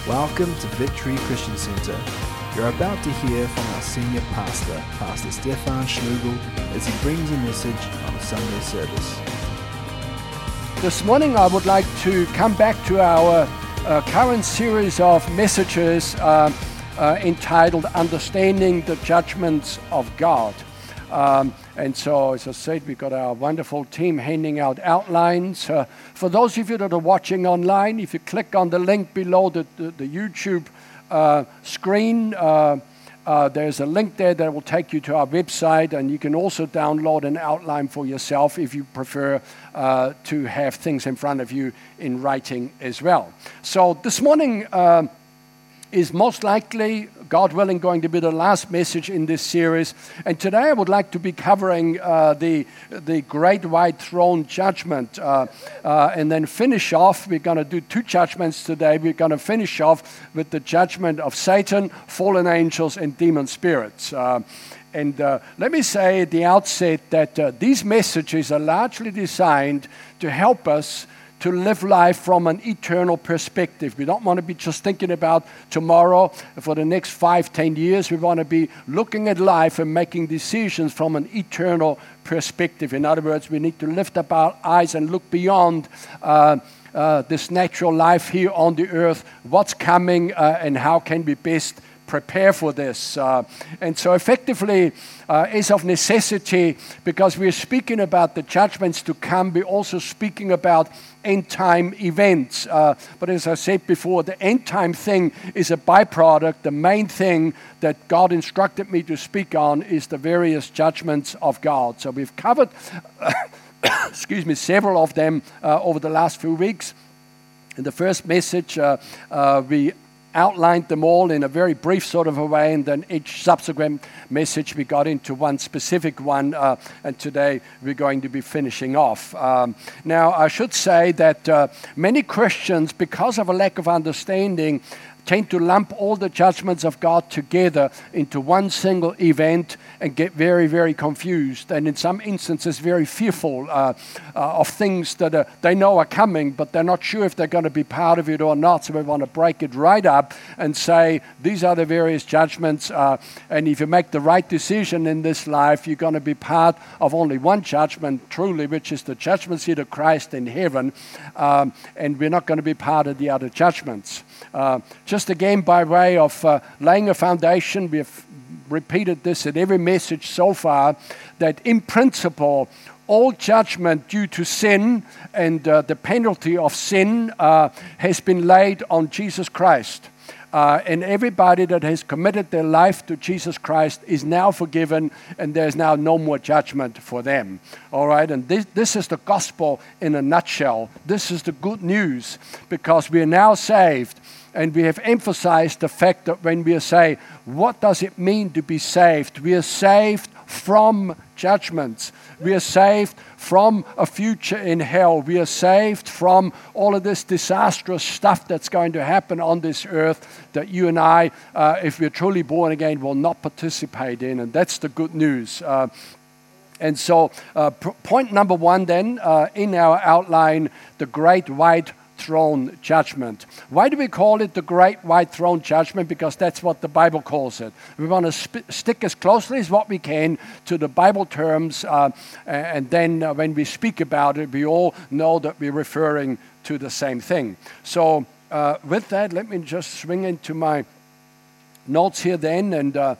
Welcome to Victory Christian Center. You're about to hear from our senior pastor, Pastor Stefan Schlugel, as he brings a message on a Sunday service. This morning I would like to come back to our current series of messages entitled Understanding the Judgments of God. And so, as I said, we've got our wonderful team handing out outlines. For those of you that are watching online, if you click on the link below the YouTube screen, there's a link there that will take you to our website, and you can also download an outline for yourself if you prefer to have things in front of you in writing as well. So this morning is most likely, God willing, going to be the last message in this series. And today I would like to be covering the Great White Throne Judgment. And then finish off, we're going to do two judgments today. We're going to finish off with the judgment of Satan, fallen angels, and demon spirits. And let me say at the outset that these messages are largely designed to help us to live life from an eternal perspective. We don't want to be just thinking about tomorrow for the next 5-10 years. We want to be looking at life and making decisions from an eternal perspective. In other words, we need to lift up our eyes and look beyond this natural life here on the earth, what's coming and how can we best prepare for this. And so effectively, is of necessity, because we're speaking about the judgments to come, we're also speaking about end-time events. But as I said before, the end-time thing is a byproduct. The main thing that God instructed me to speak on is the various judgments of God. So we've covered, several of them over the last few weeks. In the first message, we outlined them all in a very brief sort of a way, and then each subsequent message we got into one specific one, and today we're going to be finishing off. Now, I should say that many Christians, because of a lack of understanding, tend to lump all the judgments of God together into one single event and get very, very confused, and in some instances very fearful of things that they know are coming, but they're not sure if they're going to be part of it or not. So we want to break it right up and say, these are the various judgments, and if you make the right decision in this life, you're going to be part of only one judgment, truly, which is the judgment seat of Christ in heaven, and we're not going to be part of the other judgments. Just again, by way of laying a foundation, we have repeated this at every message so far, that in principle, all judgment due to sin and the penalty of sin has been laid on Jesus Christ. And everybody that has committed their life to Jesus Christ is now forgiven, and there's now no more judgment for them. All right, and this is the gospel in a nutshell. This is the good news, because we are now saved. And we have emphasized the fact that when we say, what does it mean to be saved? We are saved from judgments. We are saved from a future in hell. We are saved from all of this disastrous stuff that's going to happen on this earth that you and I, if we're truly born again, will not participate in. And that's the good news. And so point number one then, in our outline, the Great White Throne Judgment. Why do we call it the Great White Throne Judgment? Because that's what the Bible calls it. We want to stick as closely as what we can to the Bible terms, and then when we speak about it, we all know that we're referring to the same thing. So with that, let me just swing into my notes here then and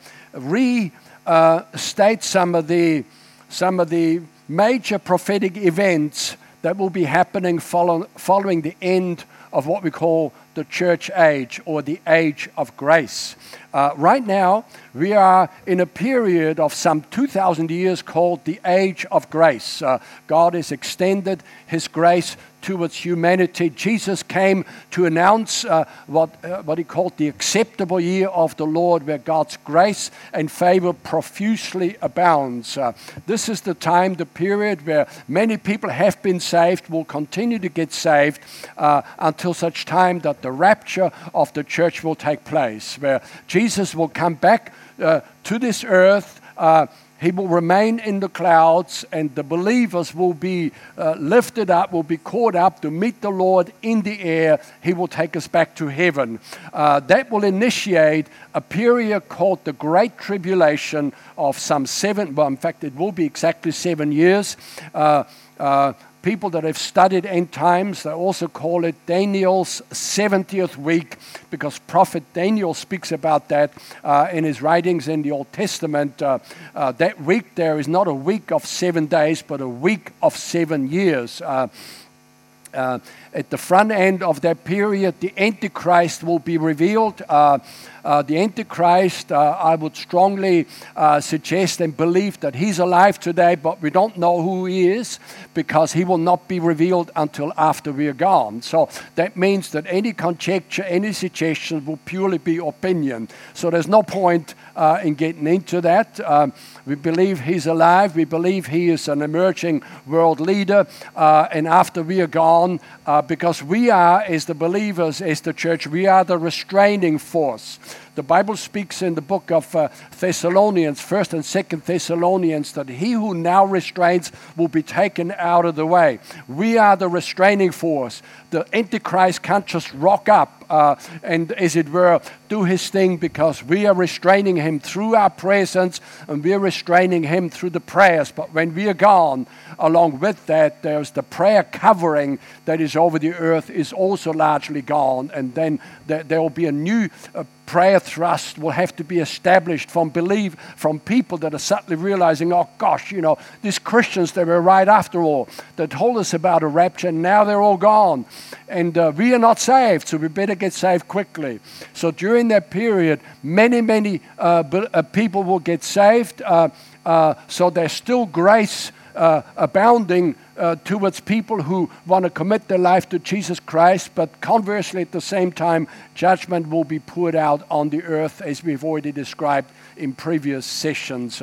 restate some of the major prophetic events that will be happening following the end of what we call the church age, or the age of grace. Right now, we are in a period of some 2,000 years called the age of grace. God has extended His grace towards humanity. Jesus came to announce what He called the acceptable year of the Lord, where God's grace and favor profusely abounds. This is the time, the period where many people have been saved, will continue to get saved until such time that the rapture of the church will take place, where Jesus will come back to this earth. He will remain in the clouds, and the believers will be lifted up, will be caught up to meet the Lord in the air. He will take us back to heaven. That will initiate a period called the Great Tribulation of some 7, well, in fact, it will be exactly 7 years. People that have studied end times, they also call it Daniel's 70th week, because prophet Daniel speaks about that in his writings in the Old Testament. That week there is not a week of 7 days, but a week of 7 years. At the front end of that period, the Antichrist will be revealed. The Antichrist, I would strongly suggest and believe that he's alive today, but we don't know who he is because he will not be revealed until after we are gone. So that means that any conjecture, any suggestion will purely be opinion. So there's no point in getting into that. We believe he's alive. We believe he is an emerging world leader. And after we are gone, because we are, as the believers, as the church, we are the restraining force. The Bible speaks in the book of Thessalonians, 1st and 2nd Thessalonians, that he who now restrains will be taken out of the way. We are the restraining force. The Antichrist can't just rock up and, as it were, do his thing, because we are restraining him through our presence and we are restraining him through the prayers. But when we are gone, along with that, there's the prayer covering that is over the earth is also largely gone. And then there will be a new prayer thrust will have to be established from people that are suddenly realizing, oh gosh, these Christians, they were right after all. They told us about a rapture, and now they're all gone. And we are not saved, so we better get saved quickly. So during that period, many people will get saved. So there's still grace abounding towards people who want to commit their life to Jesus Christ, but conversely, at the same time, judgment will be poured out on the earth, as we've already described in previous sessions.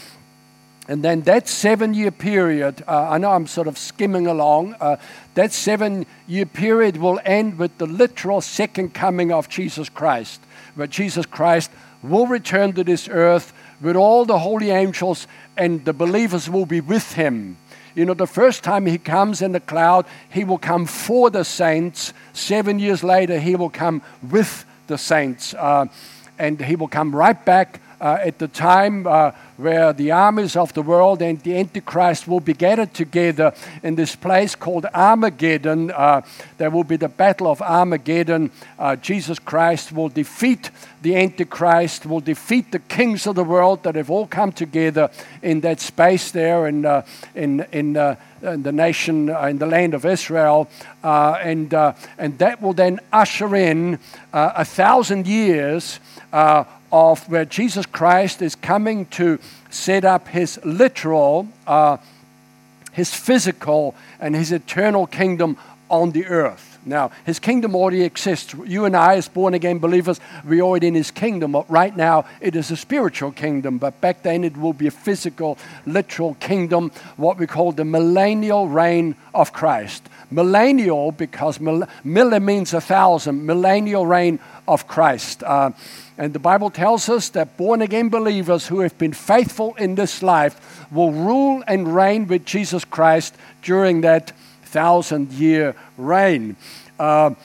And then that 7-year period, I know I'm sort of skimming along, that 7-year period will end with the literal second coming of Jesus Christ, where Jesus Christ will return to this earth with all the holy angels, and the believers will be with him. The first time he comes in the cloud, he will come for the saints. 7 years later, he will come with the saints. And he will come right back at the time where the armies of the world and the Antichrist will be gathered together in this place called Armageddon. There will be the Battle of Armageddon. Jesus Christ will defeat the Antichrist, will defeat the kings of the world that have all come together in that space there in the nation, in the land of Israel. And that will then usher in 1,000 years of where Jesus Christ is coming to set up his literal, his physical, and his eternal kingdom on the earth. Now, his kingdom already exists. You and I, as born-again believers, we're already in his kingdom. Right now, it is a spiritual kingdom, but back then it will be a physical, literal kingdom, what we call the millennial reign of Christ. Millennial, because mille means 1,000, millennial reign of Christ. And the Bible tells us that born-again believers who have been faithful in this life will rule and reign with Jesus Christ during that 1,000-year reign. And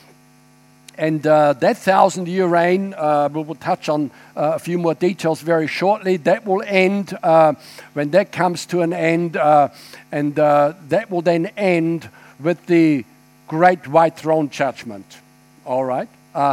that 1,000-year reign, we will touch on a few more details very shortly. That will end when that comes to an end, and that will then end with the great white throne judgment. All right?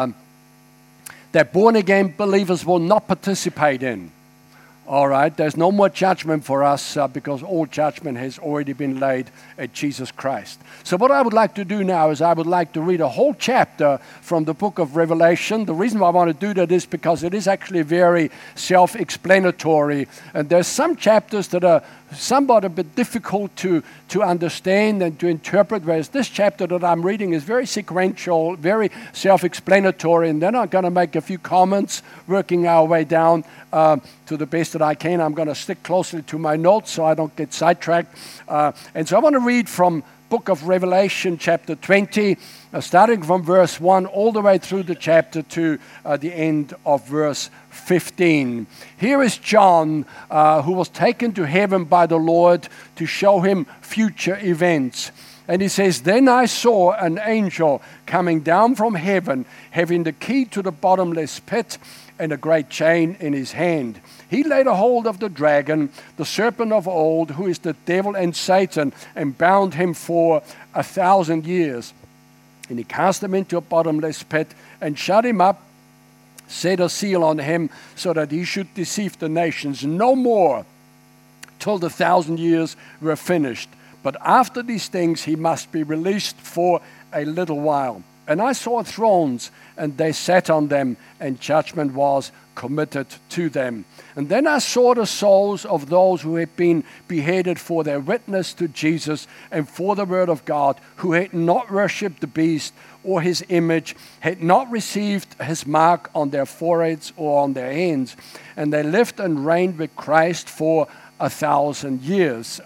That born-again believers will not participate in. All right, there's no more judgment for us because all judgment has already been laid at Jesus Christ. So what I would like to do now is I would like to read a whole chapter from the book of Revelation. The reason why I want to do that is because it is actually very self-explanatory. And there's some chapters that are somewhat a bit difficult to understand and to interpret, whereas this chapter that I'm reading is very sequential, very self-explanatory, and then I'm going to make a few comments, working our way down to the best that I can. I'm going to stick closely to my notes so I don't get sidetracked. And so I want to read from book of Revelation, chapter 20, starting from verse 1 all the way through the chapter to the end of verse 15. Here is John, who was taken to heaven by the Lord to show him future events. And he says, "Then I saw an angel coming down from heaven, having the key to the bottomless pit and a great chain in his hand. He laid a hold of the dragon, the serpent of old, who is the devil and Satan, and bound him for 1,000 years. And he cast him into a bottomless pit and shut him up, set a seal on him, so that he should deceive the nations no more, till the 1,000 years were finished. But after these things he must be released for a little while. And I saw thrones, and they sat on them, and judgment was committed to them. And then I saw the souls of those who had been beheaded for their witness to Jesus and for the word of God, who had not worshipped the beast or his image, had not received his mark on their foreheads or on their hands. And they lived and reigned with Christ for 1,000 years.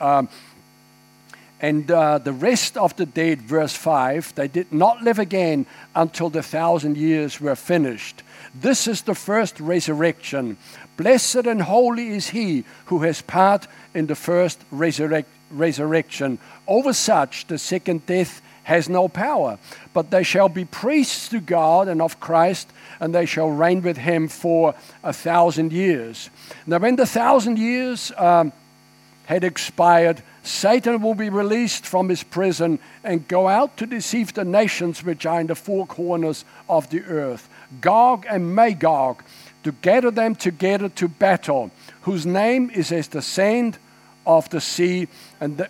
And the rest of the dead, verse 5, they did not live again until the 1,000 years were finished. This is the first resurrection. Blessed and holy is he who has part in the first resurrection. Over such the second death has no power, but they shall be priests to God and of Christ, and they shall reign with him for 1,000 years. Now when the 1,000 years had expired, Satan will be released from his prison and go out to deceive the nations which are in the four corners of the earth, Gog and Magog, to gather them together to battle, whose name is as the sand of the sea, and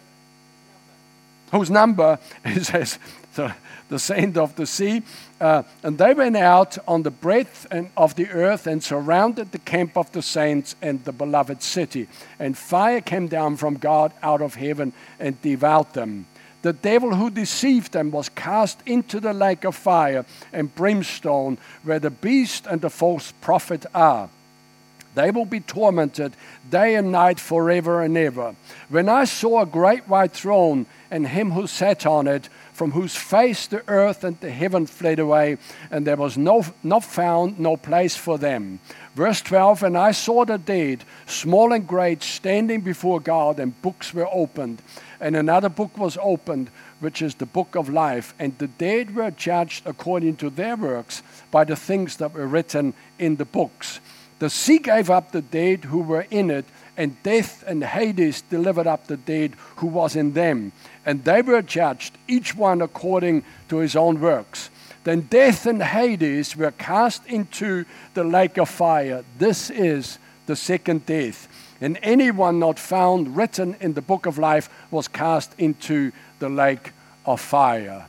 whose number is as the sand of the sea. And they went out on the breadth of the earth and surrounded the camp of the saints and the beloved city. And fire came down from God out of heaven and devoured them. The devil who deceived them was cast into the lake of fire and brimstone, where the beast and the false prophet are. They will be tormented day and night forever and ever. When I saw a great white throne and him who sat on it, from whose face the earth and the heaven fled away, and there was no place for them. Verse 12, and I saw the dead, small and great, standing before God, and books were opened. And another book was opened, which is the book of life. And the dead were judged according to their works by the things that were written in the books. The sea gave up the dead who were in it, and death and Hades delivered up the dead who was in them. And they were judged, each one according to his own works. Then death and Hades were cast into the lake of fire. This is the second death. And anyone not found written in the book of life was cast into the lake of fire.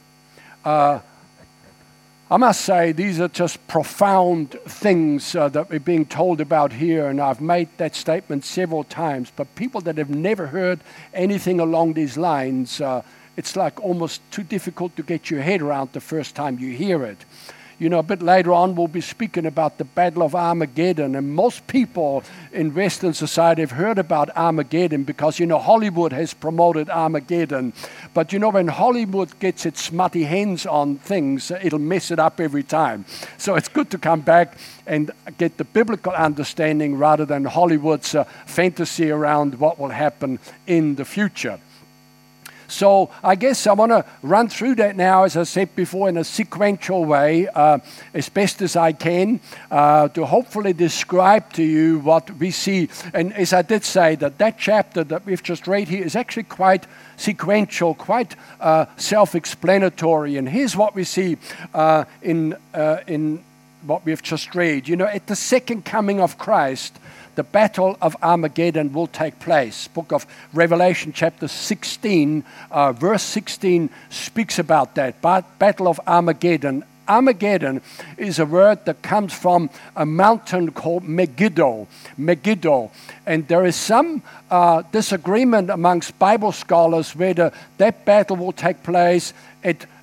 I must say, these are just profound things that we're being told about here, and I've made that statement several times. But people that have never heard anything along these lines, it's like almost too difficult to get your head around the first time you hear it. You know, a bit later on, we'll be speaking about the Battle of Armageddon. And most people in Western society have heard about Armageddon because, you know, Hollywood has promoted Armageddon. But, you know, when Hollywood gets its smutty hands on things, it'll mess it up every time. So it's good to come back and get the biblical understanding rather than Hollywood's fantasy around what will happen in the future. So I guess I want to run through that now, as I said before, in a sequential way, as best as I can, to hopefully describe to you what we see. And as I did say, that chapter that we've just read here is actually quite sequential, quite self-explanatory. And here's what we see in what we've just read. You know, at the second coming of Christ, the battle of Armageddon will take place. Book of Revelation chapter 16, verse 16 speaks about that. Battle of Armageddon. Armageddon is a word that comes from a mountain called Megiddo. Megiddo. And there is some disagreement amongst Bible scholars whether that battle will take place at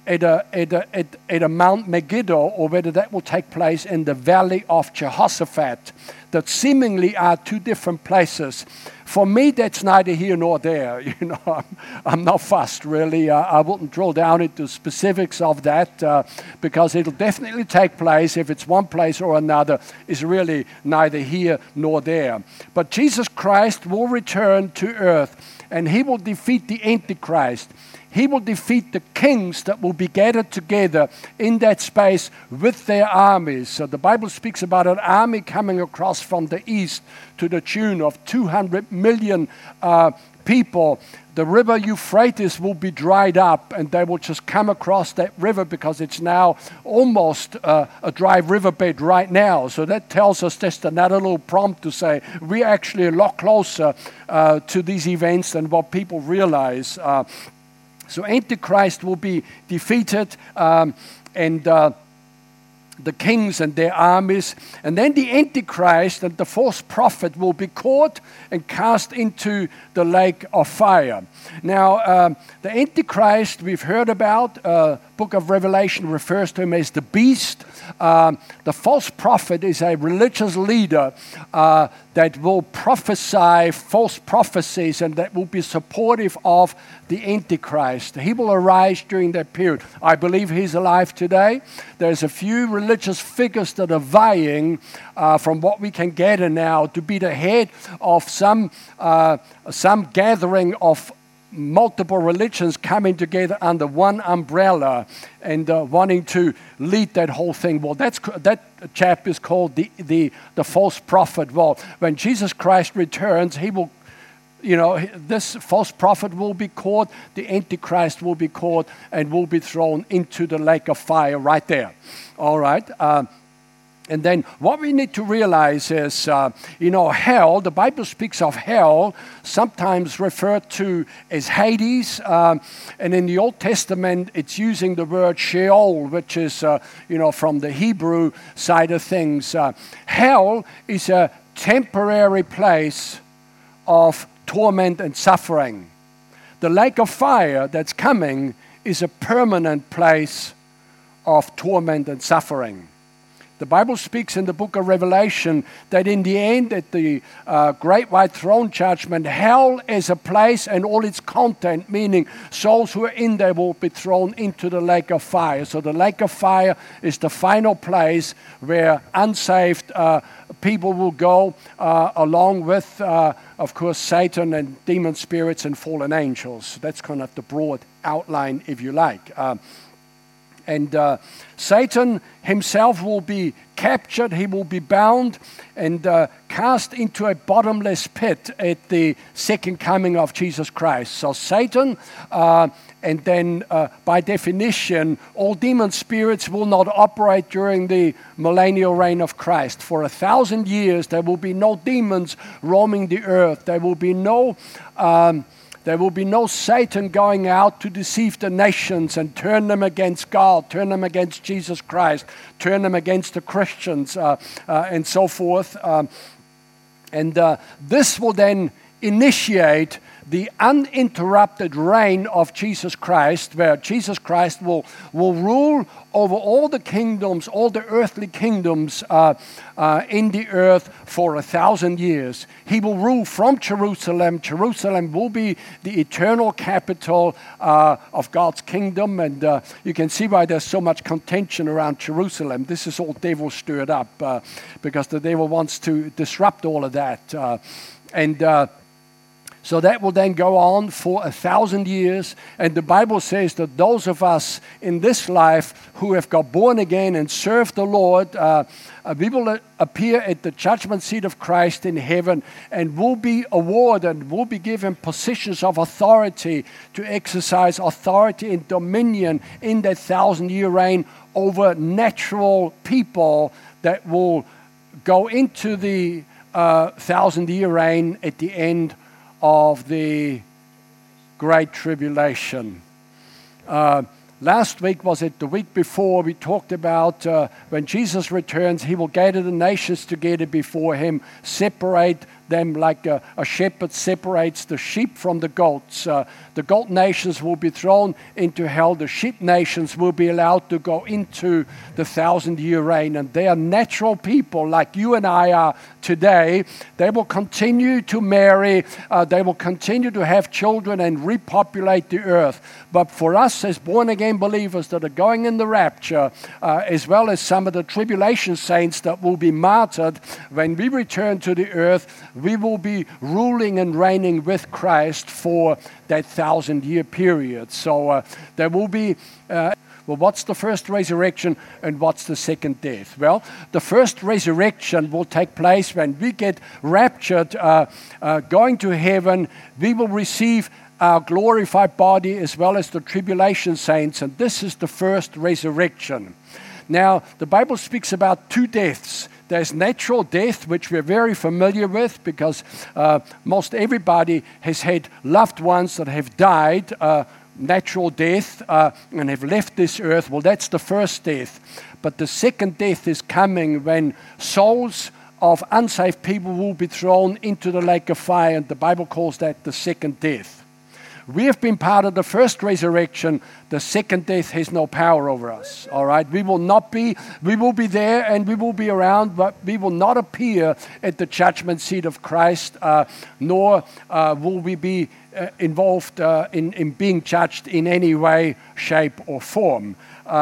at a Mount Megiddo, or whether that will take place in the Valley of Jehoshaphat, that seemingly are two different places. For me, that's neither here nor there. I'm not fussed, really. I wouldn't drill down into specifics of that because it'll definitely take place. If it's one place or another, is really neither here nor there. But Jesus Christ will return to earth, and he will defeat the Antichrist. He will defeat the kings that will be gathered together in that space with their armies. So the Bible speaks about an army coming across from the east to the tune of 200 million people. The river Euphrates will be dried up, and they will just come across that river because it's now almost a dry riverbed right now. So that tells us just another little prompt to say we're actually a lot closer to these events than what people realize. So Antichrist will be defeated, and the kings and their armies. And then the Antichrist and the false prophet will be caught and cast into the lake of fire. Now, the Antichrist we've heard about, book of Revelation refers to him as the beast. The false prophet is a religious leader that will prophesy false prophecies and that will be supportive of the Antichrist. He will arise during that period. I believe he's alive today. There's a few religious figures that are vying, from what we can gather now, to be the head of some gathering of multiple religions coming together under one umbrella and wanting to lead that whole thing. Well, that chap is called the false prophet. Well, when Jesus Christ returns, he will, this false prophet will be caught, the Antichrist will be caught, and will be thrown into the lake of fire right there. All right. And then what we need to realize is, hell, the Bible speaks of hell, sometimes referred to as Hades. And in the Old Testament, it's using the word Sheol, which is, from the Hebrew side of things. Hell is a temporary place of torment and suffering. The lake of fire that's coming is a permanent place of torment and suffering. The Bible speaks in the book of Revelation that in the end, at the great white throne judgment, hell is a place and all its content, meaning souls who are in there, will be thrown into the lake of fire. So the lake of fire is the final place where unsaved people will go, along with, of course, Satan and demon spirits and fallen angels. That's kind of the broad outline, if you like. And Satan himself will be captured, he will be bound and cast into a bottomless pit at the second coming of Jesus Christ. So Satan, and then by definition, all demon spirits will not operate during the millennial reign of Christ. For 1,000 years, there will be no demons roaming the earth. There will be no Satan going out to deceive the nations and turn them against God, turn them against Jesus Christ, turn them against the Christians, and so forth. And this will then initiate the uninterrupted reign of Jesus Christ, where Jesus Christ will rule over all the kingdoms, all the earthly kingdoms in the earth for 1,000 years. He will rule from Jerusalem. Jerusalem will be the eternal capital of God's kingdom, and you can see why there's so much contention around Jerusalem. This is all devil stirred up because the devil wants to disrupt all of that. So that will then go on for 1,000 years. And the Bible says that those of us in this life who have got born again and served the Lord, we will appear at the judgment seat of Christ in heaven and will be awarded, will be given positions of authority to exercise authority and dominion in that 1,000-year reign over natural people that will go into the 1,000-year reign at the end of the Great Tribulation. Last week, was it the week before, we talked about when Jesus returns, he will gather the nations together before him, separate them like a shepherd separates the sheep from the goats. The goat nations will be thrown into hell. The sheep nations will be allowed to go into the 1,000-year reign. And they are natural people like you and I are today. They will continue to marry. They will continue to have children and repopulate the earth. But for us as born-again believers that are going in the rapture, as well as some of the tribulation saints that will be martyred, when we return to the earth, we will be ruling and reigning with Christ for that 1,000-year period. So there will be, well, what's the first resurrection and what's the second death? Well, the first resurrection will take place when we get raptured, going to heaven. We will receive our glorified body as well as the tribulation saints, and this is the first resurrection. Now, the Bible speaks about two deaths. There's natural death, which we're very familiar with because most everybody has had loved ones that have died, natural death, and have left this earth. Well, that's the first death. But the second death is coming when souls of unsaved people will be thrown into the lake of fire, and the Bible calls that the second death. We have been part of the first resurrection. The second death has no power over us. All right? We will be there and we will be around, but we will not appear at the judgment seat of Christ, nor will we be involved in being judged in any way, shape, or form.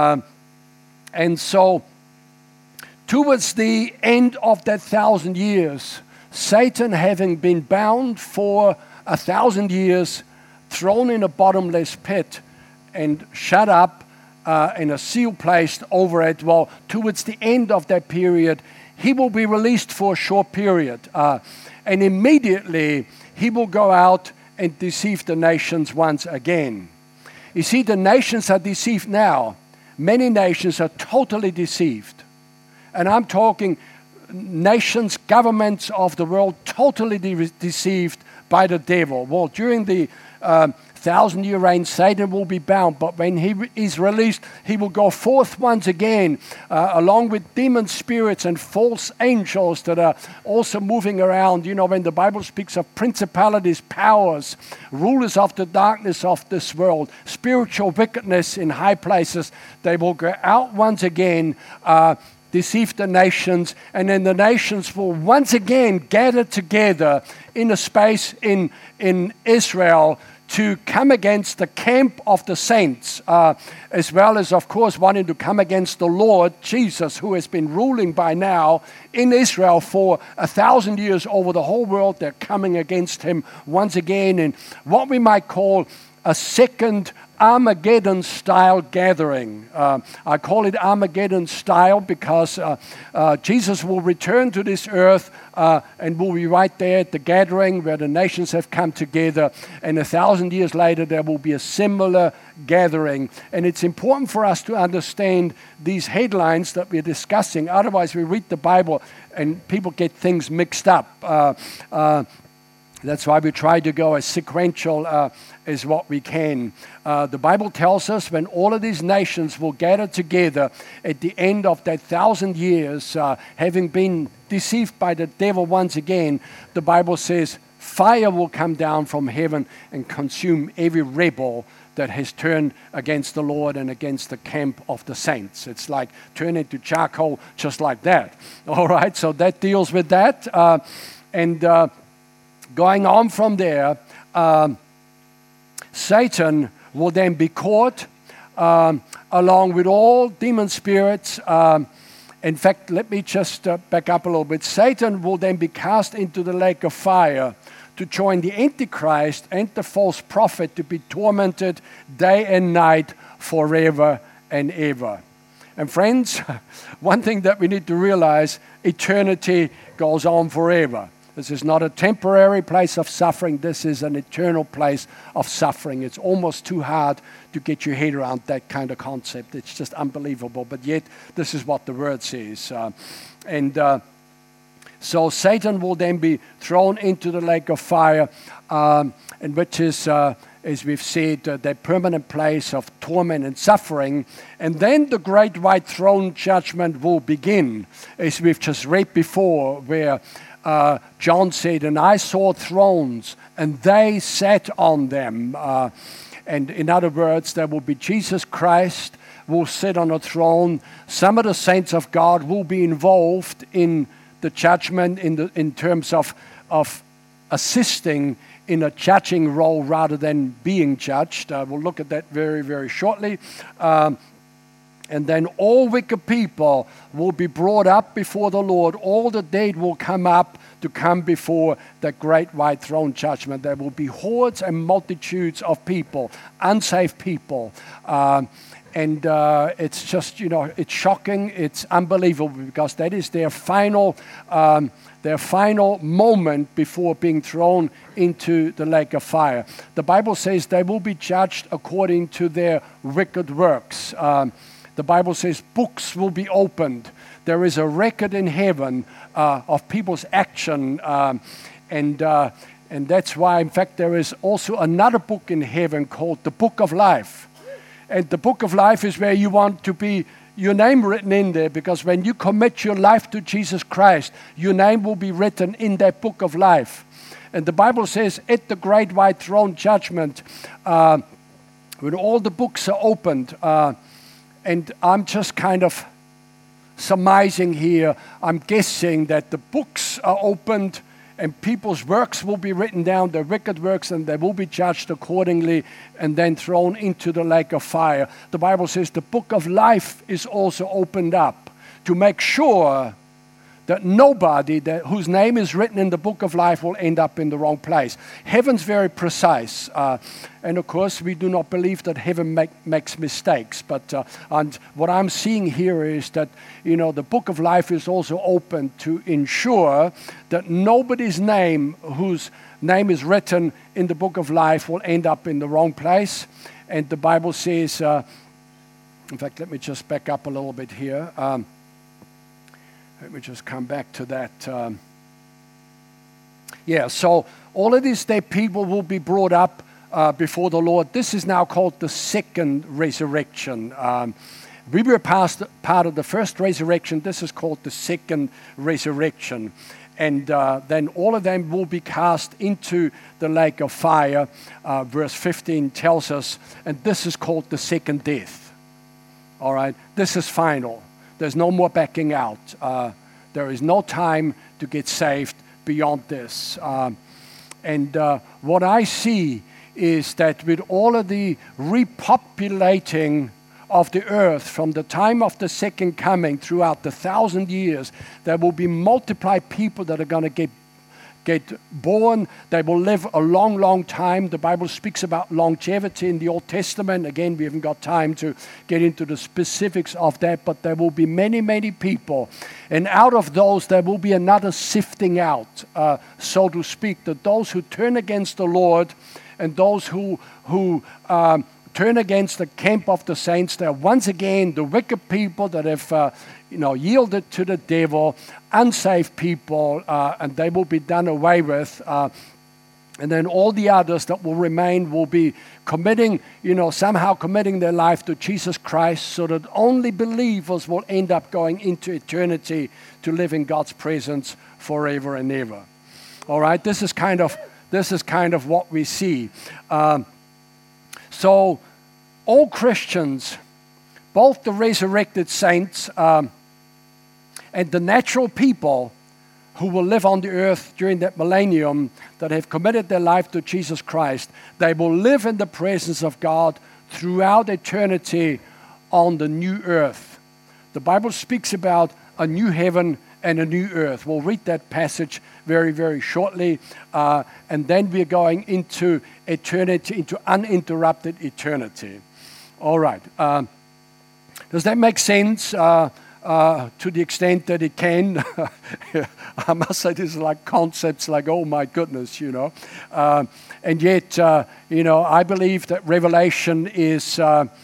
And so, towards the end of that 1,000 years, Satan, having been bound for 1,000 years, thrown in a bottomless pit and shut up and a seal placed over it. Well, towards the end of that period, he will be released for a short period. And immediately, he will go out and deceive the nations once again. You see, the nations are deceived now. Many nations are totally deceived. And I'm talking nations, governments of the world, totally deceived by the devil. Well, during the 1,000-year reign, Satan will be bound, but when he is released, he will go forth once again, along with demon spirits and false angels that are also moving around. You know, when the Bible speaks of principalities, powers, rulers of the darkness of this world, spiritual wickedness in high places, they will go out once again, deceive the nations, and then the nations will once again gather together in a space in Israel to come against the camp of the saints, as well as, of course, wanting to come against the Lord Jesus, who has been ruling by now in Israel for 1,000 years over the whole world. They're coming against him once again in what we might call a second Armageddon-style gathering. I call it Armageddon-style because Jesus will return to this earth and will be right there at the gathering where the nations have come together. And 1,000 years later, there will be a similar gathering. And it's important for us to understand these headlines that we're discussing. Otherwise, we read the Bible and people get things mixed up. That's why we try to go as sequential as what we can. The Bible tells us when all of these nations will gather together at the end of that 1,000 years, having been deceived by the devil once again, the Bible says fire will come down from heaven and consume every rebel that has turned against the Lord and against the camp of the saints. It's like turn into charcoal just like that. All right, so that deals with that. Going on from there, Satan will then be caught along with all demon spirits. In fact, let me just back up a little bit. Satan will then be cast into the lake of fire to join the Antichrist and the false prophet to be tormented day and night forever and ever. And friends, one thing that we need to realize, eternity goes on forever. This is not a temporary place of suffering. This is an eternal place of suffering. It's almost too hard to get your head around that kind of concept. It's just unbelievable. But yet, this is what the Word says. So Satan will then be thrown into the lake of fire, and which is as we've said, their permanent place of torment and suffering. And then the great white throne judgment will begin, as we've just read before, where John said, "And I saw thrones, and they sat on them." And in other words, there will be Jesus Christ will sit on a throne. Some of the saints of God will be involved in the judgment in terms of assisting in a judging role rather than being judged. We'll look at that very, very shortly. And then all wicked people will be brought up before the Lord. All the dead will come up to come before the great white throne judgment. There will be hordes and multitudes of people, unsaved people. And it's just, it's shocking. It's unbelievable because that is their final moment before being thrown into the lake of fire. The Bible says they will be judged according to their wicked works. The Bible says books will be opened. There is a record in heaven of people's action. And that's why, in fact, there is also another book in heaven called the Book of Life. And the Book of Life is where you want to be your name written in there, because when you commit your life to Jesus Christ, your name will be written in that Book of Life. And the Bible says at the great white throne judgment, when all the books are opened, and I'm just kind of surmising here, I'm guessing that the books are opened and people's works will be written down, their wicked works, and they will be judged accordingly and then thrown into the lake of fire. The Bible says the book of life is also opened up to make sure that nobody whose name is written in the book of life will end up in the wrong place. Heaven's very precise. And of course, we do not believe that heaven makes mistakes. But and what I'm seeing here is that, the book of life is also open to ensure that nobody's name whose name is written in the book of life will end up in the wrong place. And the Bible says, in fact, let me just back up a little bit here. Let me just come back to that. So all of these dead people will be brought up before the Lord. This is now called the second resurrection. We were part of the first resurrection. This is called the second resurrection. And then all of them will be cast into the lake of fire. Verse 15 tells us, and this is called the second death. All right, this is final. There's no more backing out. There is no time to get saved beyond this. And what I see is that with all of the repopulating of the earth from the time of the second coming throughout the 1,000 years, there will be multiplied people that are going to get born. They will live a long, long time. The Bible speaks about longevity in the Old Testament. Again, we haven't got time to get into the specifics of that, but there will be many, many people. And out of those, there will be another sifting out, so to speak, that those who turn against the Lord and those who turn against the camp of the saints, they're once again the wicked people that have yielded to the devil, unsaved people, and they will be done away with. And then all the others that will remain will be somehow committing their life to Jesus Christ, so that only believers will end up going into eternity to live in God's presence forever and ever. All right, this is kind of what we see. So all Christians, both the resurrected saints and the natural people who will live on the earth during that millennium that have committed their life to Jesus Christ, they will live in the presence of God throughout eternity on the new earth. The Bible speaks about a new heaven and a new earth. We'll read that passage very, very shortly. And then we're going into eternity, into uninterrupted eternity. All right. Does that make sense to the extent that it can? I must say, this is like concepts like, oh my goodness, and yet, I believe that Revelation is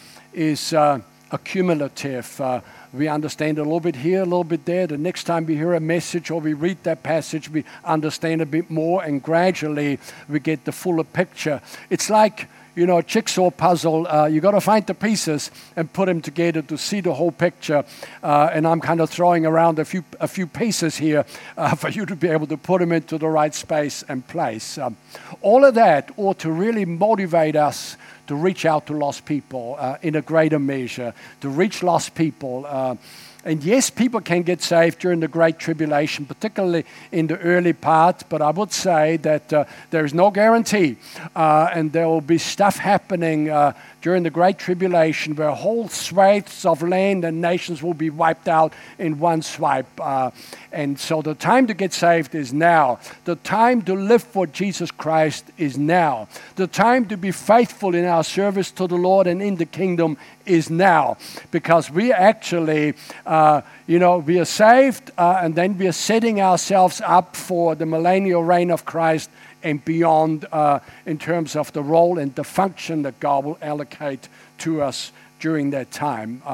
accumulative. We understand a little bit here, a little bit there. The next time we hear a message or we read that passage, we understand a bit more, and gradually we get the fuller picture. It's like, jigsaw puzzle. You got to find the pieces and put them together to see the whole picture. And I'm kind of throwing around a few pieces here for you to be able to put them into the right space and place. All of that ought to really motivate us to reach out to lost people in a greater measure, to reach lost people. And yes, people can get saved during the Great Tribulation, particularly in the early part, but I would say that there is no guarantee. And there will be stuff happening during the Great Tribulation where whole swathes of land and nations will be wiped out in one swipe. And so the time to get saved is now. The time to live for Jesus Christ is now. The time to be faithful in our service to the Lord and in the kingdom is now, because we actually, we are saved and then we are setting ourselves up for the millennial reign of Christ and beyond in terms of the role and the function that God will allocate to us during that time.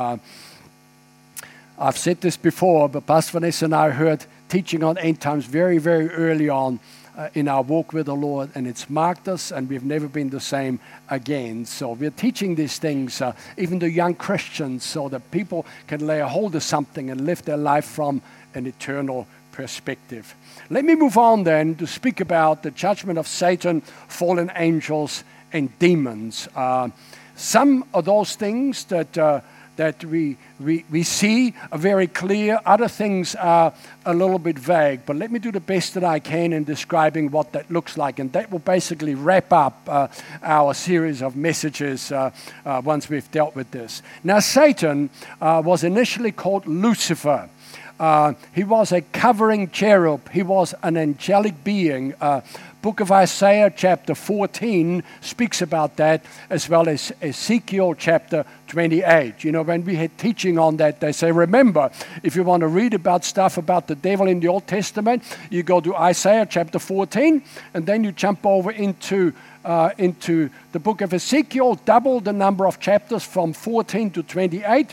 I've said this before, but Pastor Vanessa and I heard teaching on end times very, very early on in our walk with the Lord, and it's marked us, and we've never been the same again. So we're teaching these things, even to young Christians, so that people can lay a hold of something and live their life from an eternal perspective. Let me move on then to speak about the judgment of Satan, fallen angels, and demons. Some of those things that we see are very clear. Other things are a little bit vague. But let me do the best that I can in describing what that looks like. And that will basically wrap up our series of messages once we've dealt with this. Now, Satan was initially called Lucifer. He was a covering cherub. He was an angelic being. Book of Isaiah chapter 14 speaks about that, as well as Ezekiel chapter 28. When we had teaching on that, they say, remember, if you want to read about stuff about the devil in the Old Testament, you go to Isaiah chapter 14, and then you jump over into the book of Ezekiel, double the number of chapters from 14 to 28.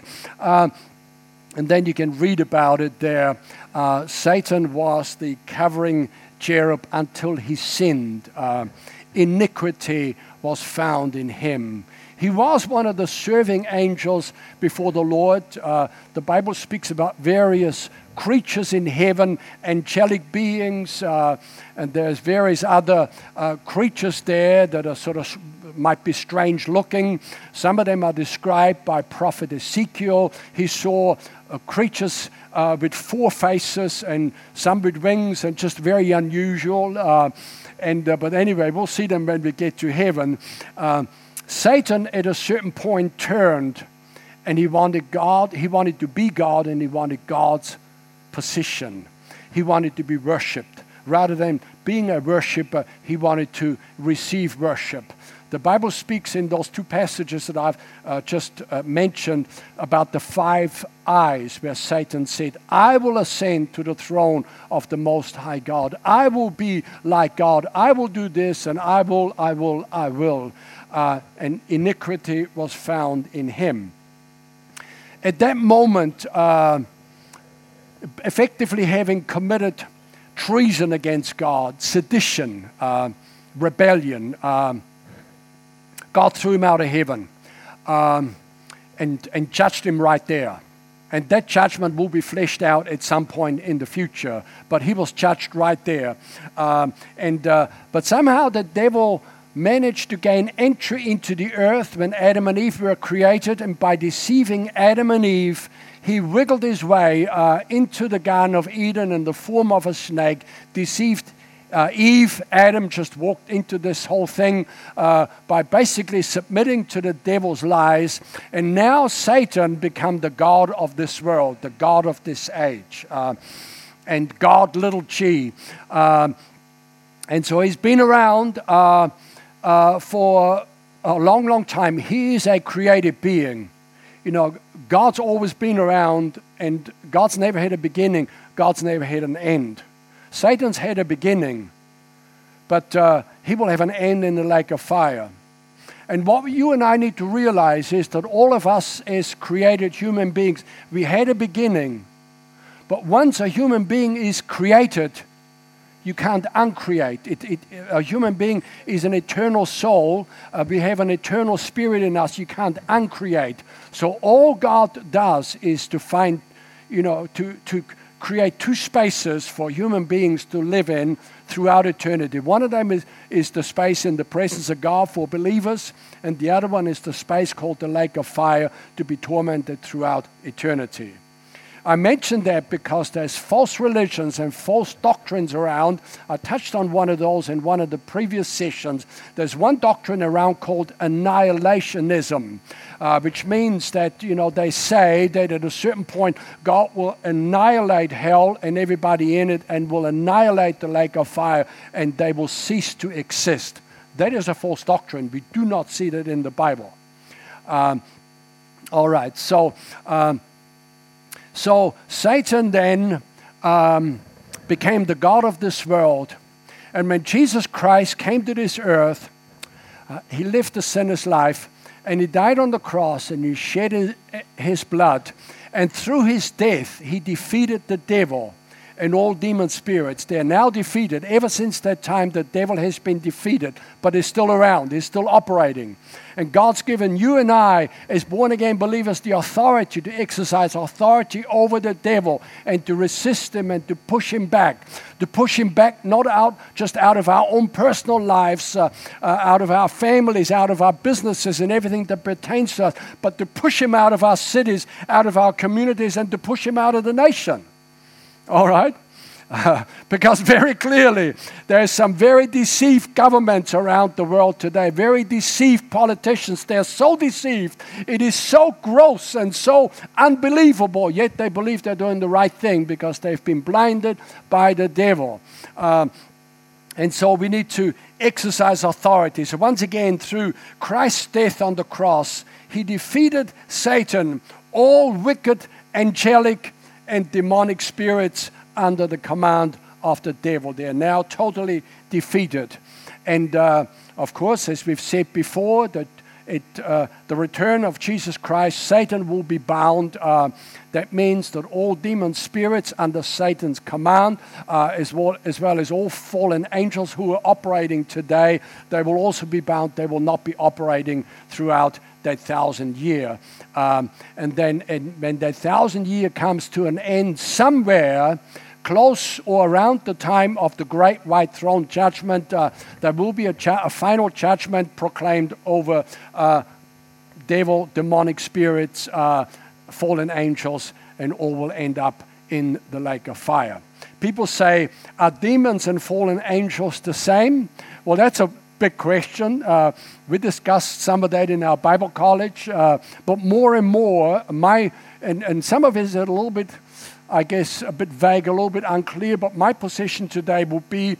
And then you can read about it there. Satan was the covering cherub until he sinned. Iniquity was found in him. He was one of the serving angels before the Lord. The Bible speaks about various creatures in heaven, angelic beings, and there's various other creatures there that are sort of might be strange looking. Some of them are described by prophet Ezekiel. He saw creatures with 4 faces and some with wings, and just very unusual. But anyway, we'll see them when we get to heaven. Satan at a certain point turned, and he wanted God. He wanted to be God, and he wanted God's position. He wanted to be worshipped. Rather than being a worshiper, he wanted to receive worship. The Bible speaks in those 2 passages that I've just mentioned about the 5 eyes, where Satan said, I will ascend to the throne of the Most High God. I will be like God. I will do this, and I will. And iniquity was found in him. At that moment, effectively having committed treason against God, sedition, rebellion, God threw him out of heaven and judged him right there. And that judgment will be fleshed out at some point in the future. But he was judged right there. But somehow the devil managed to gain entry into the earth when Adam and Eve were created. And by deceiving Adam and Eve, he wiggled his way into the Garden of Eden in the form of a snake, deceived Eve. Adam just walked into this whole thing by basically submitting to the devil's lies. And now Satan become the god of this world, the god of this age, and God little g. And so he's been around for a long, long time. He is a creative being. God's always been around, and God's never had a beginning. God's never had an end. Satan's had a beginning, but he will have an end in the lake of fire. And what you and I need to realize is that all of us as created human beings, we had a beginning. But once a human being is created, You can't uncreate. A human being is an eternal soul. We have an eternal spirit in us. You can't uncreate. So all God does is to find, to create two spaces for human beings to live in throughout eternity. One of them is the space in the presence of God for believers, and the other one is the space called the lake of fire to be tormented throughout eternity. I mention that because there's false religions and false doctrines around. I touched on one of those in one of the previous sessions. There's one doctrine around called annihilationism, which means that, they say that at a certain point God will annihilate hell and everybody in it and will annihilate the lake of fire and they will cease to exist. That is a false doctrine. We do not see that in the Bible. All right, So Satan then became the god of this world. And when Jesus Christ came to this earth, he lived a sinner's life, and he died on the cross, and he shed his blood. And through his death, he defeated the devil and all demon spirits. They are now defeated. Ever since that time, the devil has been defeated, but is still around, is still operating. And God's given you and I, as born-again believers, the authority to exercise authority over the devil and to resist him and to push him back. To push him back not just out of our own personal lives, out of our families, out of our businesses and everything that pertains to us, but to push him out of our cities, out of our communities, and to push him out of the nation. All right? Because very clearly, there's some very deceived governments around the world today, very deceived politicians. They're so deceived. It is so gross and so unbelievable, yet they believe they're doing the right thing because they've been blinded by the devil. And so we need to exercise authority. So once again, through Christ's death on the cross, he defeated Satan, all wicked, angelic, and demonic spirits under the command of the devil. They are now totally defeated. And of course, as we've said before, that the return of Jesus Christ, Satan will be bound. That means that all demon spirits under Satan's command, as well as all fallen angels who are operating today, they will also be bound. They will not be operating throughout that 1,000 year. And when that 1,000 year comes to an end somewhere, close or around the time of the great white throne judgment, there will be a final judgment proclaimed over devil, demonic spirits, fallen angels, and all will end up in the lake of fire. People say, are demons and fallen angels the same? Well, that's a big question. We discussed some of that in our Bible college, but more and more, and some of it is a little bit, I guess, a bit vague, a little bit unclear, but my position today would be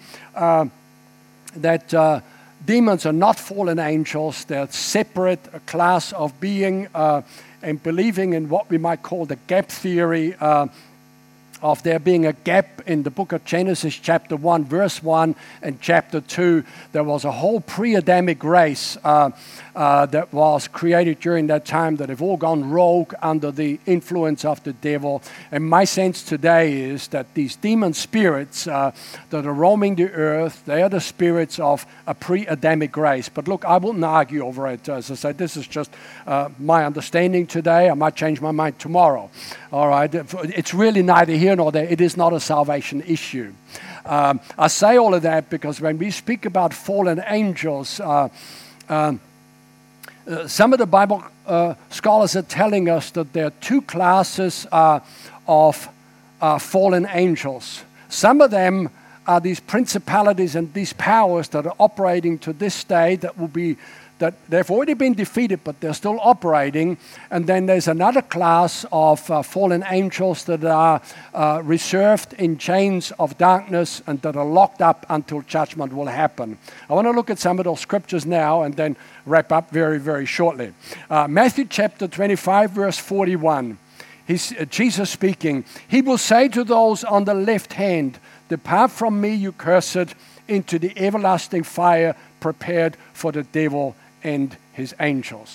that demons are not fallen angels. They're separate, a class of being, and believing in what we might call the gap theory, of there being a gap in the book of Genesis chapter 1, verse 1, and chapter 2. There was a whole pre-Adamic race that was created during that time that have all gone rogue under the influence of the devil. And my sense today is that these demon spirits that are roaming the earth, they are the spirits of a pre-Adamic race. But look, I wouldn't argue over it. As I said, this is just my understanding today. I might change my mind tomorrow. All right, it's really neither here nor there. It is not a salvation issue. I say all of that because when we speak about fallen angels, some of the Bible scholars are telling us that there are two classes of fallen angels. Some of them are these principalities and these powers that are operating to this day that they've already been defeated, but they're still operating. And then there's another class of fallen angels that are reserved in chains of darkness and that are locked up until judgment will happen. I want to look at some of those scriptures now and then wrap up very, very shortly. Matthew chapter 25, verse 41. Jesus speaking, he will say to those on the left hand, depart from me, you cursed, into the everlasting fire prepared for the devil and his angels.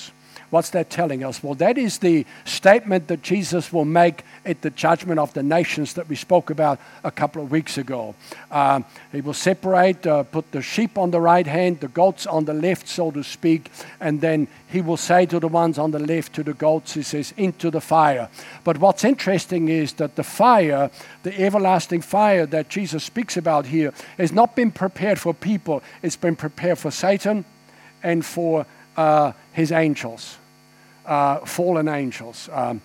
What's that telling us? Well, that is the statement that Jesus will make at the judgment of the nations that we spoke about a couple of weeks ago. He will separate, put the sheep on the right hand, the goats on the left, so to speak, and then he will say to the ones on the left, to the goats, he says, into the fire. But what's interesting is that the fire, the everlasting fire that Jesus speaks about here, has not been prepared for people. It's been prepared for Satan and for his angels, fallen angels.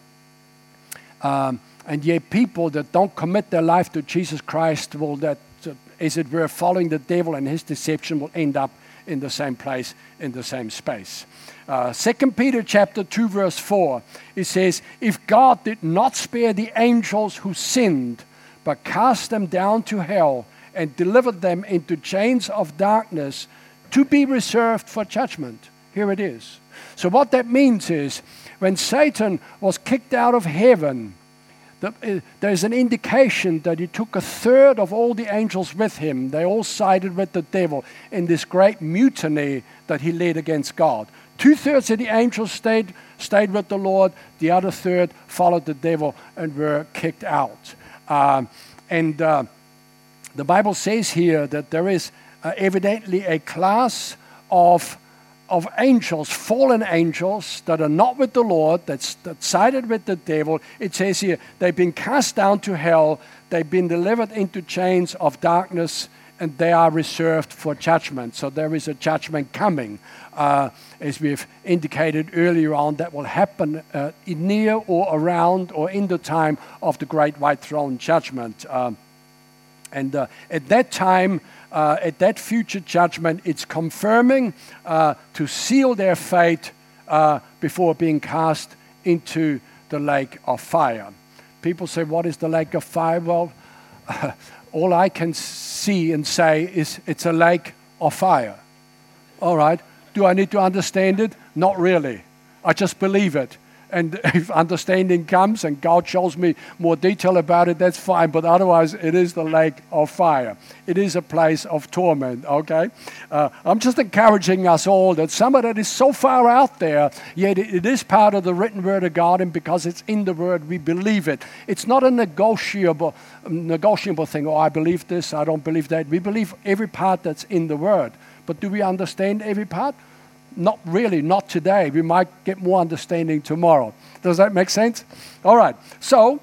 And yet people that don't commit their life to Jesus Christ will, that, as it were, following the devil and his deception, will end up in the same place, in the same space. 2 Peter chapter 2 verse 4, it says, if God did not spare the angels who sinned, but cast them down to hell and delivered them into chains of darkness to be reserved for judgment. Here it is. So what that means is, when Satan was kicked out of heaven, there's an indication that he took a third of all the angels with him. They all sided with the devil in this great mutiny that he led against God. 2/3 of the angels stayed with the Lord. The other third followed the devil and were kicked out. The Bible says here that there is evidently a class of angels, fallen angels, that are not with the Lord, that sided with the devil. It says here, they've been cast down to hell, they've been delivered into chains of darkness, and they are reserved for judgment. So there is a judgment coming, as we've indicated earlier on, that will happen near or around or in the time of the great white throne judgment. At that time, at that future judgment, it's confirming to seal their fate before being cast into the lake of fire. People say, what is the lake of fire? Well, all I can see and say is it's a lake of fire. All right. Do I need to understand it? Not really. I just believe it. And if understanding comes and God shows me more detail about it, that's fine. But otherwise, it is the lake of fire. It is a place of torment, okay? I'm just encouraging us all that some of that is so far out there, yet it is part of the written word of God, and because it's in the word, we believe it. It's not a negotiable thing. Oh, I believe this, I don't believe that. We believe every part that's in the word. But do we understand every part? Not really, not today. We might get more understanding tomorrow. Does that make sense? All right. So,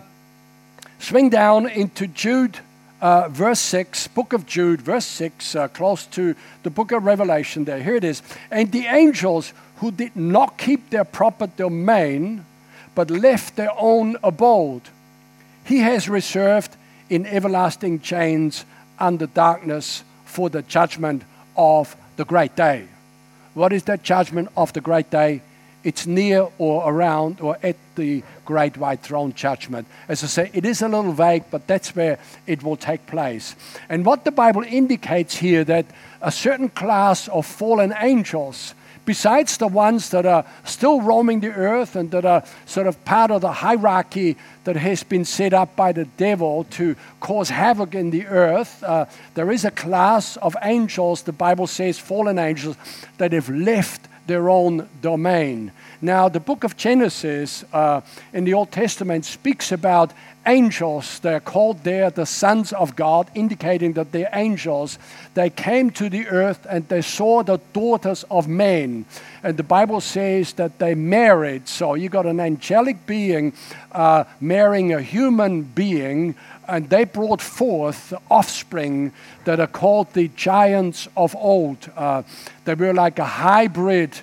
swing down into Jude, verse 6, book of Jude, verse 6, close to the book of Revelation there. Here it is. And the angels who did not keep their proper domain, but left their own abode, he has reserved in everlasting chains under darkness for the judgment of the great day. What is that judgment of the great day? It's near or around or at the great white throne judgment. As I say, it is a little vague, but that's where it will take place. And what the Bible indicates here, that a certain class of fallen angels, besides the ones that are still roaming the earth and that are sort of part of the hierarchy that has been set up by the devil to cause havoc in the earth, there is a class of angels, the Bible says, fallen angels, that have left their own domain. Now, the book of Genesis in the Old Testament speaks about angels. They're called there the sons of God, indicating that they're angels. They came to the earth and they saw the daughters of men. And the Bible says that they married. So you got an angelic being marrying a human being, and they brought forth offspring that are called the giants of old. They were like a hybrid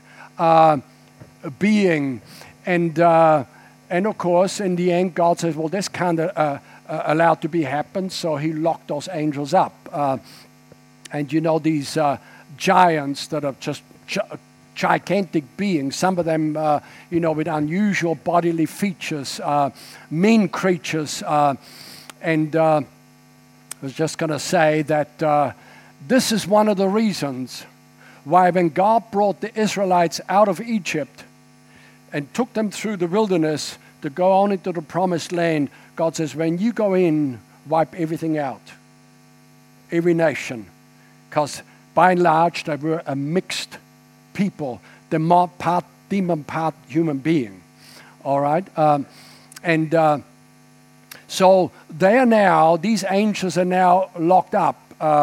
being. And of course, in the end, God says, well, this can't allowed to be happen, so he locked those angels up. And you know, these giants that are just gigantic beings, some of them, with unusual bodily features, mean creatures. And I was just going to say that this is one of the reasons why when God brought the Israelites out of Egypt and took them through the wilderness to go on into the promised land, God says, when you go in, wipe everything out, every nation. Because by and large, they were a mixed people. They're part demon part human being. All right? So they are now, these angels are now locked up.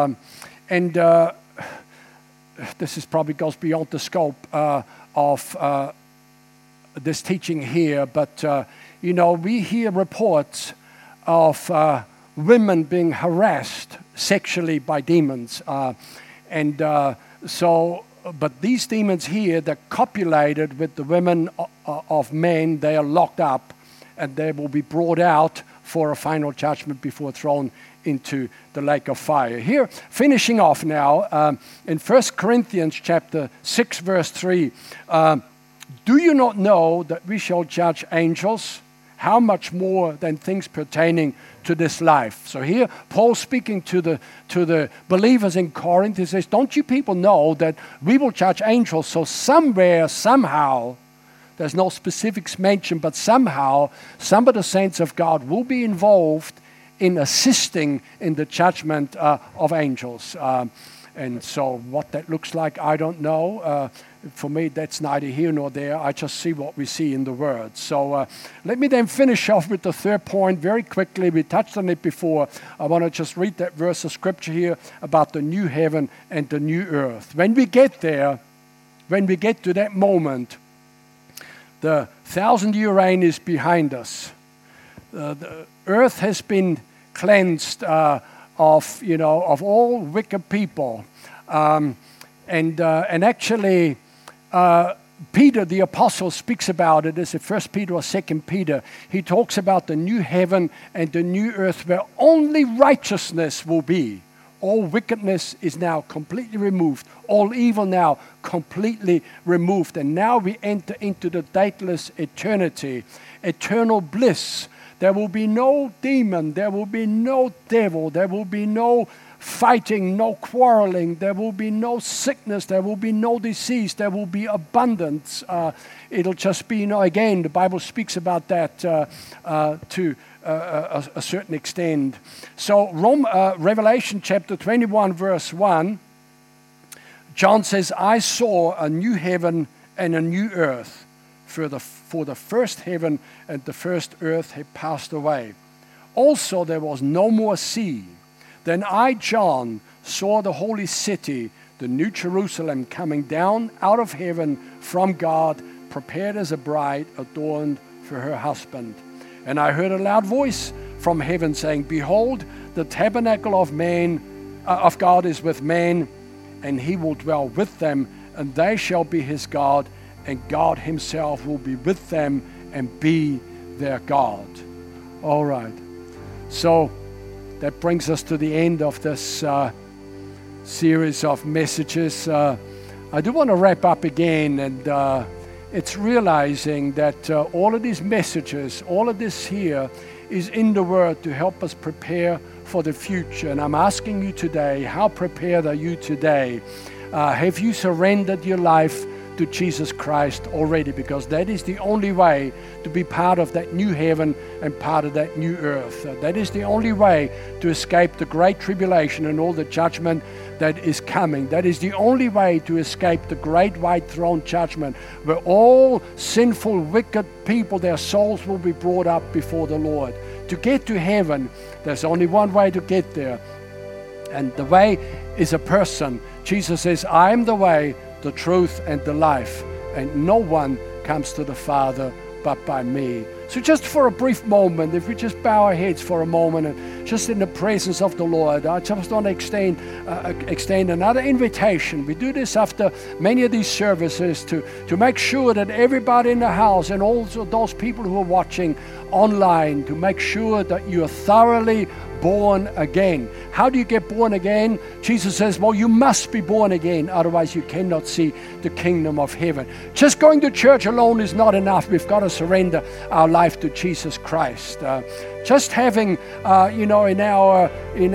This is probably goes beyond the scope of this teaching here, but we hear reports of women being harassed sexually by demons. But these demons here, they're copulated with the women of men. They are locked up, and they will be brought out for a final judgment before thrown into the lake of fire. Here, finishing off now, in 1 Corinthians chapter 6, verse 3, do you not know that we shall judge angels? How much more than things pertaining to this life? So here, Paul speaking to the believers in Corinth, he says, don't you people know that we will judge angels? So somewhere, somehow, there's no specifics mentioned, but somehow some of the saints of God will be involved in assisting in the judgment of angels. And so what that looks like, I don't know. For me, that's neither here nor there. I just see what we see in the Word. So let me then finish off with the third point very quickly. We touched on it before. I want to just read that verse of Scripture here about the new heaven and the new earth. When we get there, when we get to that moment, the 1,000-year reign is behind us. The earth has been cleansed of all wicked people, and actually, Peter the apostle speaks about it. Is it 1 Peter or 2 Peter? He talks about the new heaven and the new earth where only righteousness will be. All wickedness is now completely removed. All evil now completely removed. And now we enter into the dateless eternity, eternal bliss. There will be no demon. There will be no devil. There will be no fighting, no quarreling. There will be no sickness. There will be no disease. There will be abundance. It'll just be, again, the Bible speaks about that to a certain extent. So Revelation chapter 21, verse 1, John says, I saw a new heaven and a new earth, for the first heaven and the first earth had passed away. Also there was no more sea. Then I, John, saw the holy city, the new Jerusalem, coming down out of heaven from God, prepared as a bride adorned for her husband. And I heard a loud voice from heaven saying, behold, the tabernacle of God is with men, and he will dwell with them, and they shall be his God, and God himself will be with them and be their God. All right. So that brings us to the end of this series of messages. I do want to wrap up again, and it's realizing that all of these messages, all of this here is in the Word to help us prepare for the future. And I'm asking you today, how prepared are you today? Have you surrendered your life to Jesus Christ already? Because that is the only way to be part of that new heaven and part of that new earth. That is the only way to escape the great tribulation and all the judgment that is coming. That is the only way to escape the great white throne judgment, where all sinful, wicked people, their souls will be brought up before the Lord. To get to heaven, there's only one way to get there, and the way is a person. Jesus says, I am the way, the truth, and the life, and no one comes to the Father but by me. So just for a brief moment, if we just bow our heads for a moment and just in the presence of the Lord, I just want to extend another invitation. We do this after many of these services to make sure that everybody in the house and also those people who are watching online, to make sure that you are thoroughly born again. How do you get born again? Jesus says, well, you must be born again, otherwise you cannot see the kingdom of heaven. Just going to church alone is not enough. We've got to surrender our life to Jesus Christ. just having, in our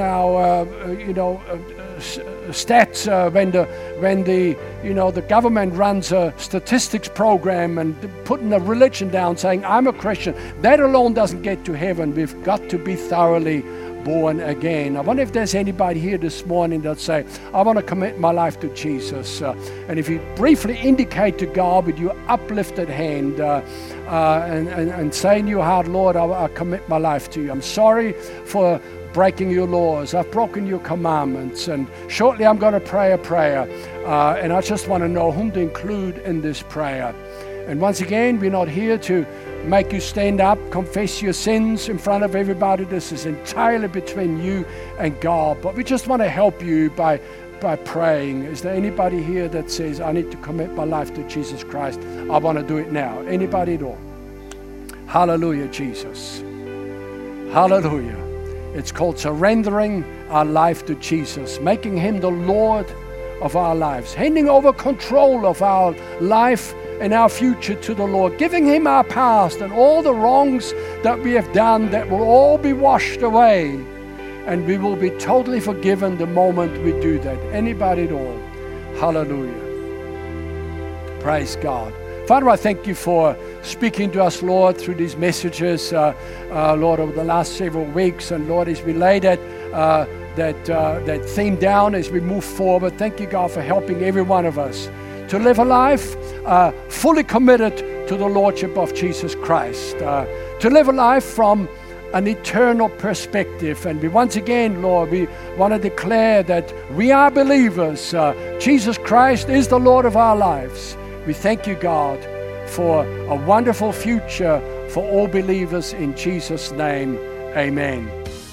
stats when the government runs a statistics program and putting a religion down, saying I'm a Christian, that alone doesn't get to heaven. We've got to be thoroughly born again. I wonder if there's anybody here this morning that say, I want to commit my life to Jesus. And if you briefly indicate to God with your uplifted hand and say in your heart, Lord, I commit my life to you. I'm sorry for breaking your laws. I've broken your commandments. And shortly I'm going to pray a prayer. And I just want to know whom to include in this prayer. And once again, we're not here to make you stand up, confess your sins in front of everybody. This is entirely between you and God. But we just want to help you by praying. Is there anybody here that says, I need to commit my life to Jesus Christ? I want to do it now. Anybody at all? Hallelujah, Jesus. Hallelujah. It's called surrendering our life to Jesus, making Him the Lord of our lives, handing over control of our life and our future to the Lord, giving Him our past and all the wrongs that we have done, that will all be washed away, and we will be totally forgiven the moment we do that. Anybody at all? Hallelujah. Praise God. Father, I thank you for speaking to us, Lord, through these messages, Lord, over the last several weeks. And Lord, as we lay that theme down as we move forward, thank you, God, for helping every one of us to live a life fully committed to the Lordship of Jesus Christ, to live a life from an eternal perspective. And we once again, Lord, we want to declare that we are believers. Jesus Christ is the Lord of our lives. We thank you, God, for a wonderful future for all believers in Jesus' name. Amen.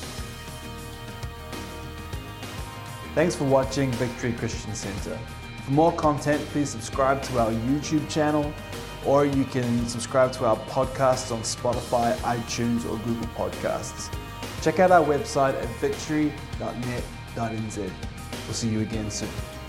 Thanks for watching Victory Christian Center. For more content, please subscribe to our YouTube channel, or you can subscribe to our podcasts on Spotify, iTunes, or Google Podcasts. Check out our website at victory.net.nz. We'll see you again soon.